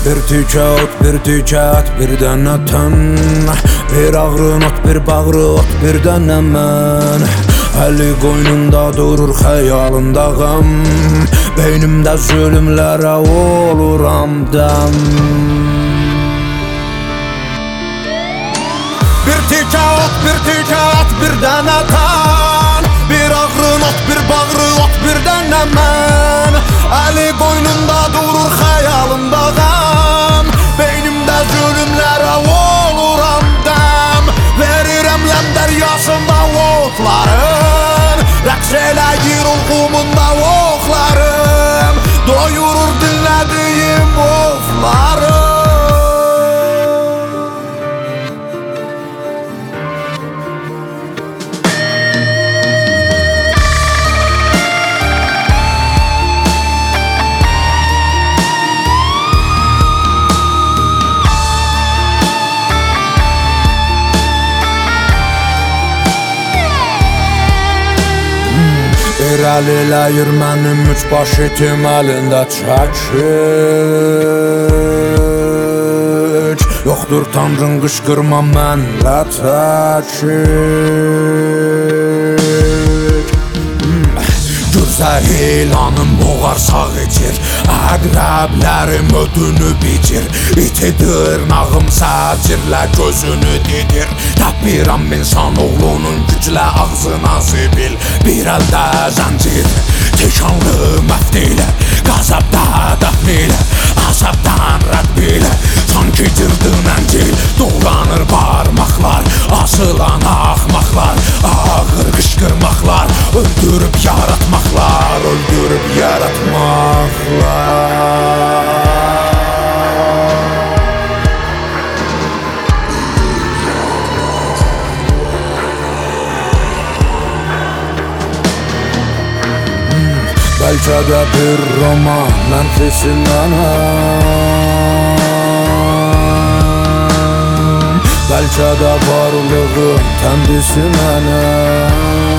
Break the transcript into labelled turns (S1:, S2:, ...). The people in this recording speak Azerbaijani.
S1: Bir tükə ot, bir tükə ət, bir dənə tən. Bir ağrın ot, bir bağrı ot, bir dənə mən. Əli qoynunda durur xəyalında qəm. Beynimdə zülümlərə oluram dəm. Bir tükə ot, bir tükə ət, bir dənə tən. Bir ağrın ot, bir bağrı ot, bir dənə mən. Əli qoynunda durur xəyalında qəm. Beynimdə zülümlərə oluram dəm. Verirəm ləm dəryasında otların. Rəqs eləyir ulğumunda oxlarım. Doyurur dinlədiyim oflarım. İrəl eləyir mənim üç baş itim əlində çəkik. Yoxdur tanrın qışqırma mənlə təkik. Gürzə ilanım boğar sağ içir. Əqrəblərim ödünü bitir. İti dırnağım səcirlə gözünü didir. Təpirəm insan oğlunun güclə ağzına zibil. Bir əldə zəncir, tikanlı məftilə. Qəzəbdə dəfnilə, əsəbdən rədbilə. Sanki cırdın əncil, dolanır barmaqlar. Asılan axmaqlar, ağır qışqırmaqlar. Öldürüb yaratmaqlar, öldürüb yaratmaqlar. Bəlkə də bir roman mənfisindən. Bəlkə də varlığın kəndisi mənəm.